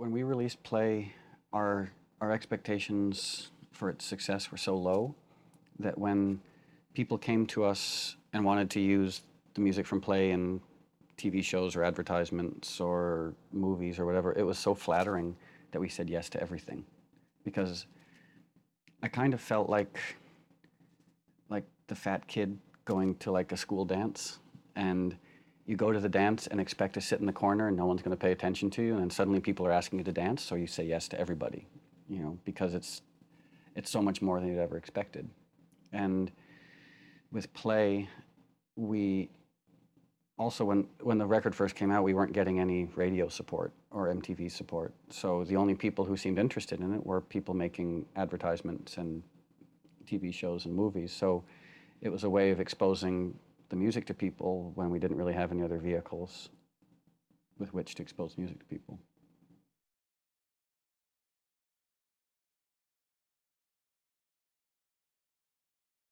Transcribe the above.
when we released Play, our expectations for its success were so low that when people came to us and wanted to use the music from Play in TV shows or advertisements or movies or whatever, it was so flattering that we said yes to everything. Because I kind of felt like the fat kid going to like a school dance, and you go to the dance and expect to sit in the corner and no one's going to pay attention to you, and then suddenly people are asking you to dance, so you say yes to everybody, because it's so much more than you'd ever expected. And with Play, we also, when the record first came out, we weren't getting any radio support or MTV support. So the only people who seemed interested in it were people making advertisements and TV shows and movies. So it was a way of exposing the music to people when we didn't really have any other vehicles with which to expose music to people.